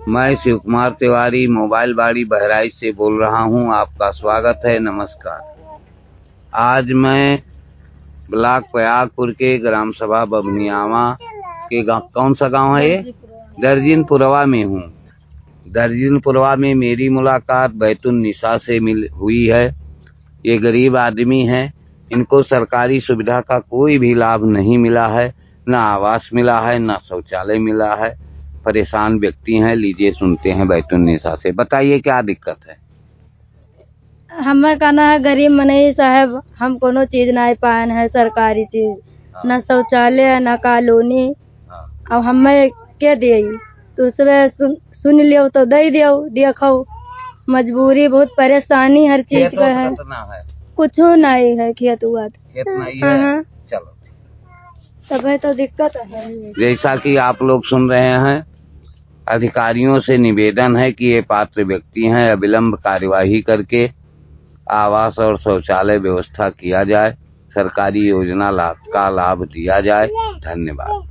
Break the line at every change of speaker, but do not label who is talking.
मैं शिव कुमार तिवारी मोबाइल बाड़ी बहराइच से बोल रहा हूं। आपका स्वागत है। नमस्कार। आज मैं ब्लॉक प्रयागपुर के ग्राम सभा बभनियावा के कौन सा गांव है ये? दर्जिनपुरवा में हूँ। दर्जिनपुरवा में मेरी मुलाकात बैतुल-निशा से हुई है। ये गरीब आदमी हैं। इनको सरकारी सुविधा का कोई भी लाभ नहीं मिला है, न आवास मिला है, न शौचालय मिला है। परेशान व्यक्ति हैं। लीजिए सुनते हैं बैतुल-निशा से। बताइए क्या दिक्कत है?
हमें कहना है गरीब मनई साहब, हम कोनो चीज नहीं पान है, सरकारी चीज न शौचालय न कॉलोनी। अब हमें के दे तो सुन लियो तो दे दियो, देखो मजबूरी बहुत परेशानी हर चीज का है। कुछ नहीं है, खेत हुआ
खेत नहीं है। चलो
तब है तो दिक्कत है।
जैसा कि आप लोग सुन रहे हैं, अधिकारियों से निवेदन है कि ये पात्र व्यक्ति हैं, अविलंब कार्यवाही करके आवास और शौचालय व्यवस्था किया जाए, सरकारी योजना का लाभ दिया जाए। धन्यवाद।